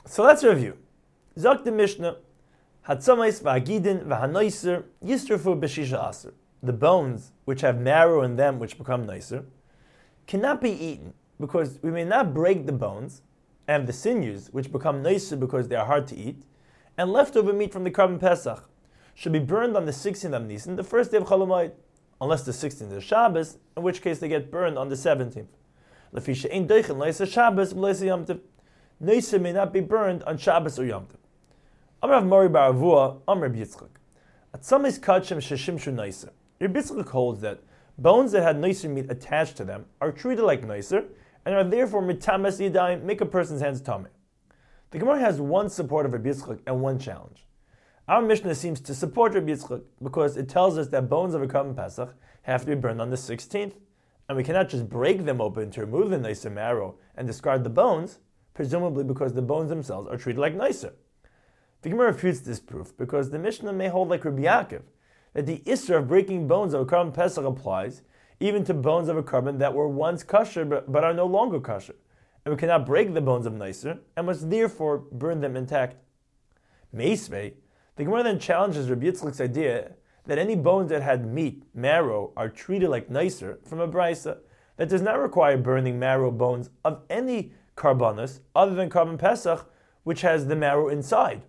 So let's review. Zok the Mishnah, Hatzamais v'agidin v'hanoiser yisrafu b'shisha aser. The bones which have marrow in them which become nicer cannot be eaten because we may not break the bones, and the sinews which become nicer because they are hard to eat, and leftover meat from the Karban Pesach should be burned on the 16th of Nisan, the first day of Chol Hamoed, unless the 16th is Shabbos, in which case they get burned on the 17th. Lefi she'ein doichen lo'isa Shabbos v'lo'isa Yom Tov. Nicer may not be burned on Shabbos or Yom Tov. Amar Rav Mori bar Avua, Amar Reb Yitzchak. Atzamis kachem sheshimshu nicer. Reb Yitzchak holds that bones that had nicer meat attached to them are treated like nicer and are therefore mitamas yadayim, make a person's hands tummy. The Gemara has one support of Reb Yitzchak and one challenge. Our Mishnah seems to support Reb Yitzchak because it tells us that bones of a Karban Pesach have to be burned on the 16th, and we cannot just break them open to remove the nicer marrow and discard the bones, presumably because the bones themselves are treated like nicer. The Gemara refutes this proof because the Mishnah may hold like Rabbi Yaakov, that the Isra of breaking bones of a Karban Pesach applies even to bones of a Karban that were once kosher but are no longer kosher, and we cannot break the bones of nicer and must therefore burn them intact. Meisvei, the Gemara then challenges Rabbi Yitzchak's idea that any bones that had meat, marrow, are treated like nicer from a brisa that does not require burning marrow bones of any karbanos other than Karban Pesach, which has the marrow inside.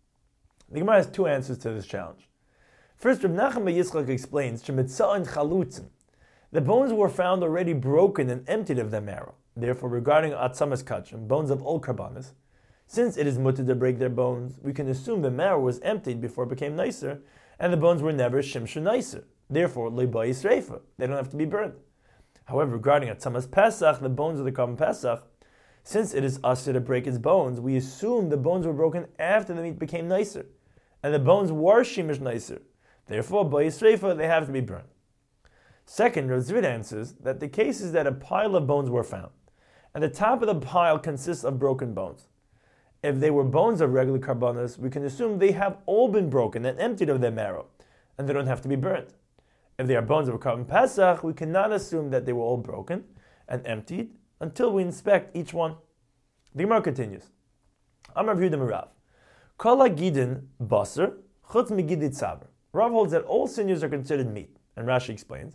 The Gemara has two answers to this challenge. First, Reb Nachman bar Yitzchak explains shemitza'in chalutzin. The bones were found already broken and emptied of their marrow. Therefore, regarding atzamas kachem, bones of all karbanos, since it is mutter to break their bones, we can assume the marrow was emptied before it became nicer, and the bones were never shimshu nicer. Therefore, leiba yisreifa, they don't have to be burned. However, regarding atzamas pesach, the bones of the Karban Pesach, since it is asur to break its bones, we assume the bones were broken after the meat became nicer, and the bones were shimish nicer. Therefore, by yisreifa, they have to be burned. Second, Rav Zvid answers that the case is that a pile of bones were found, and the top of the pile consists of broken bones. If they were bones of regular karbanos, we can assume they have all been broken and emptied of their marrow, and they don't have to be burned. If they are bones of a Karban Pesach, we cannot assume that they were all broken and emptied until we inspect each one. The Gemara continues. Amar Rav Yehuda Merav, Kol hagidin basar chutz migidit saber. Rav holds that all sinews are considered meat, and Rashi explains,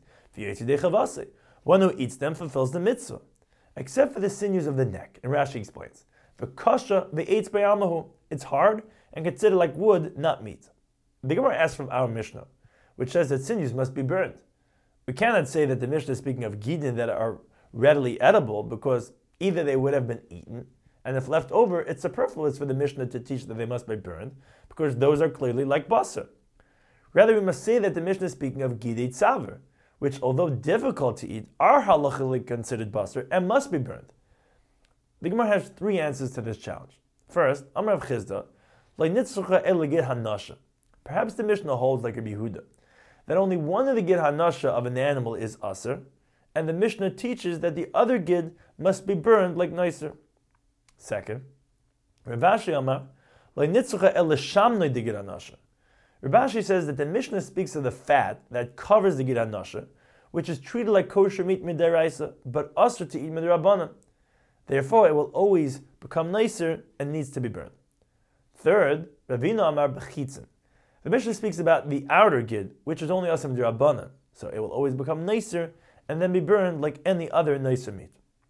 one who eats them fulfills the mitzvah, except for the sinews of the neck. And Rashi explains, the kasha the eitz be'almahu, it's hard and considered like wood, not meat. The Gemara asks from our Mishnah, which says that sinews must be burned. We cannot say that the Mishnah is speaking of gidin that are readily edible, because either they would have been eaten, and if left over, it's superfluous for the Mishnah to teach that they must be burned, because those are clearly like basar. Rather, we must say that the Mishnah is speaking of gidei tzaver, which, although difficult to eat, are halachically considered basar and must be burned. The Gemara has three answers to this challenge. First, Amar Rav Chizda, Leinitzrucha el gid hanasha. Perhaps the Mishnah holds like Rabbi Yehuda, that only one of the gid hanasha of an animal is asr, and the Mishnah teaches that the other gid must be burned like nicer. Second, Rav Ashi Amar, Leinitzrucha el shamnoi de gid hanasha. Rav Ashi says that the Mishnah speaks of the fat that covers the gid hanasha, which is treated like kosher meat midaraisa, but asr to eat midarabanan. Therefore, it will always become nicer and needs to be burned. Third, Ravina Amar b'chitzin. The Mishnah speaks about the outer gid, which is only asr midarabanan, so it will always become nicer and then be burned like any other nicer meat.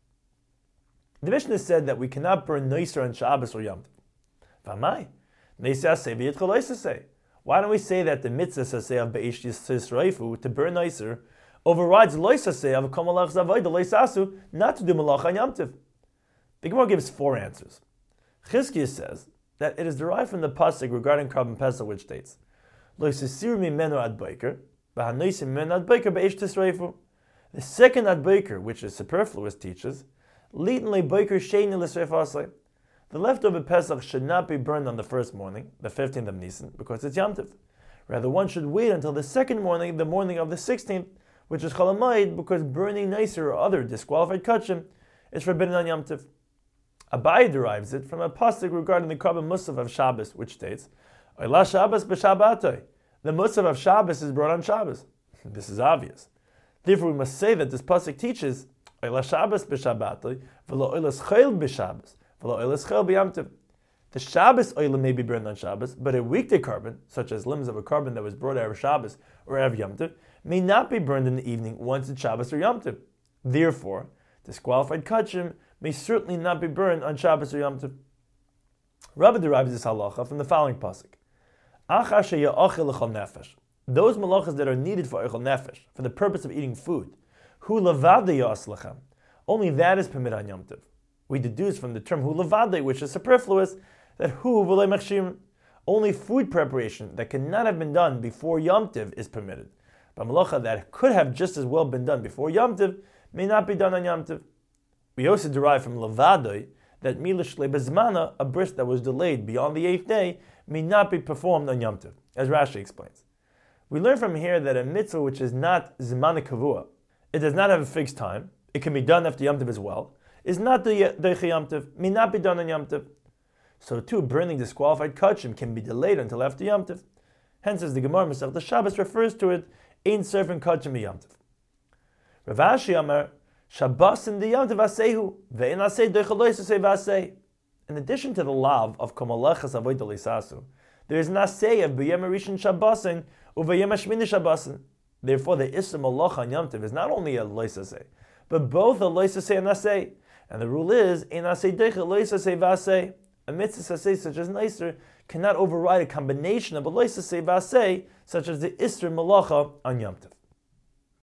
The Mishnah said that we cannot burn nicer on Shabbos or Yom Tov. V'amai, neiseh aseh v'yitchol loisaseh. Why don't we say that the mitzvah saseh of Be'esh Yisra'ifu to burn nicer overrides loisaseh of Kamalach Zavoida loisasu not to do malach on Yom Tov? The Gemara gives four answers. Chizkiah says that it is derived from the pasuk regarding Karban Pesach, which states, loisasiru mimenu ad boker, v'hanoisim mimenu ad boker Be'esh Yisra'ifu. The second ad boker, which is superfluous, teaches, litin le boker sheini l'sreifasei. The leftover Pesach should not be burned on the first morning, the 15th of Nisan, because it's Yom Tov. Rather, one should wait until the second morning, the morning of the 16th, which is Chol Hamoed, because burning nicer or other disqualified kachim is forbidden on Yom Tov. Abai derives it from a pasuk regarding the Karban Musaf of Shabbos, which states, Oila Shabbos b'Shabbatoi. The Musaf of Shabbos is brought on Shabbos. This is obvious. Therefore, we must say that this pasuk teaches, Oila Shabbos b'Shabbatoi, v'lo oilas chayil b'Shabbos. The Shabbos oila may be burned on Shabbos, but a weekday carbon, such as limbs of a carbon that was brought out of Shabbos or out of Yom Tov, may not be burned in the evening once it's Shabbos or Yom Tov. Therefore, disqualified kachim may certainly not be burned on Shabbos or Yom Tov. Rabbi derives this halacha from the following pasuk: Achar sheya'achil l'chol nefesh. Those malachas that are needed for echol nefesh, for the purpose of eating food, hu levadei ya'as lechem. Only that is permitted on Yom Tov. We deduce from the term hu levadei, which is superfluous, that hu v'lei machshim, only food preparation that cannot have been done before Yom Tov is permitted. But malacha that could have just as well been done before Yom Tov may not be done on Yom Tov. We also derive from levadei that milish lebezmana, a bris that was delayed beyond the 8th day, may not be performed on Yom Tov, as Rashi explains. We learn from here that a mitzvah which is not zmana kavua, it does not have a fixed time, it can be done after Yom Tov as well, is not the Yom Tov, may not be done on Yom Tov. So too, burning disqualified kachim can be delayed until after Yom Tov. Hence, as the Gemara Masechta Shabbos refers to it, ein servant kachim Yom Tov. Rav Ashi Amar, Shabbos in the Yom Tov asehu, ve'en aseh doichalois aseh v'aseh. In addition to the lav of kamalachas avoid delisasu, there is an aseh of b'yem rishon Shabbosin u'v'yem hashmini Shabbosin. Therefore, the isra malacha on Yom Tov is not only a lois aseh, but both a lois aseh and aseh. And the rule is ein aseh doichalois aseh v'aseh. A mitzvah aseh such as Neiser cannot override a combination of a lois aseh v'aseh, such as the isra malacha on Yom Tov.